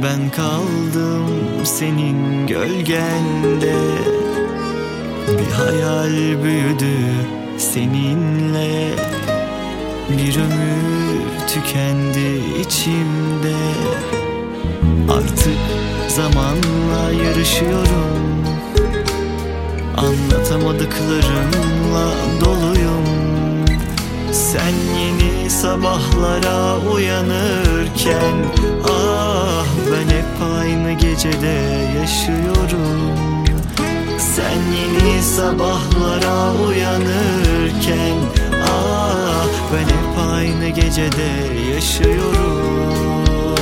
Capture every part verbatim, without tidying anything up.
Ben kaldım senin gölgende, bir hayal büyüdü seninle. Bir ömür tükendi içimde, artık zamanla yarışıyorum. Anlatamadıklarımla doluyum. Sen yeni sabahlara uyanırken, ah ben hep aynı gecede yaşıyorum. Sen yeni sabahlara uyanırken, ah ben hep aynı gecede yaşıyorum.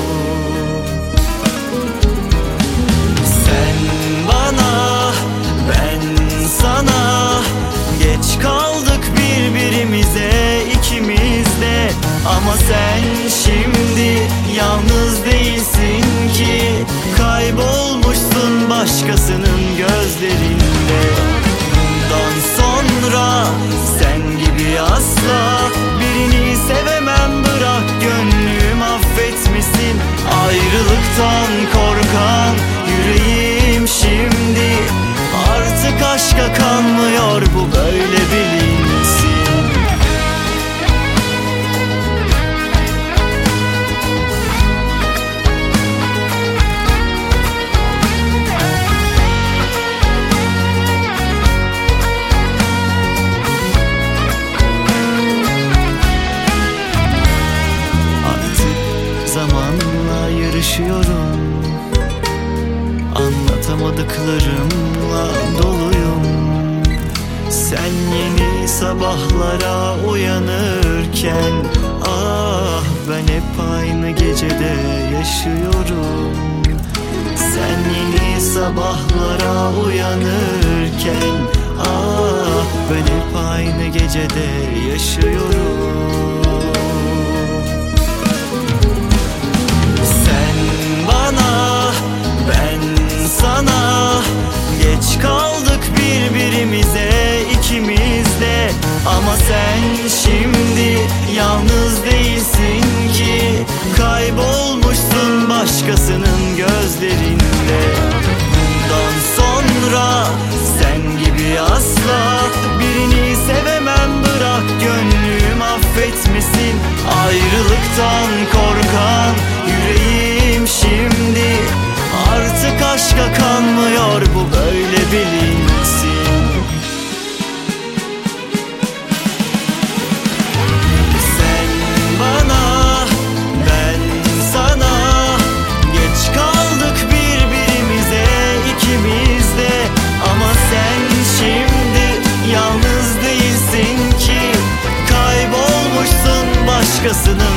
Sen bana, ben sana, geç kaldık birbirimize ikimiz de. Ama sen şimdi yalnız değilsin ki, kaybolmuşsun başkasının gözlerinde. Bundan sonra sen gibi asla birini sevemem, bırak gönlüm affetmesin. Ayrılıktan korkan yüreğim şimdi, artık aşka kanmıyor, bu böyle bilinsin. Zamanla yarışıyorum, anlatamadıklarımla doluyum. Sen yeni sabahlara uyanırken, ah ben hep aynı gecede yaşıyorum. Sen yeni sabahlara uyanırken, ah ben hep aynı gecede yaşıyorum. Geç kaldık birbirimize ikimiz de. Ama sen şimdi yalnız değilsin ki, kaybolmuşsun başkasının gözlerinde. Bundan sonra sen gibi asla birini sevemem, bırak gönlüm affetmesin. Ayrılıktan korkan yüreğim şimdi, artık aşka kanmıyor, bu böyle bilinsin. Sen bana, ben sana, geç kaldık birbirimize ikimiz de. Ama sen şimdi yalnız değilsin ki, kaybolmuşsun başkasının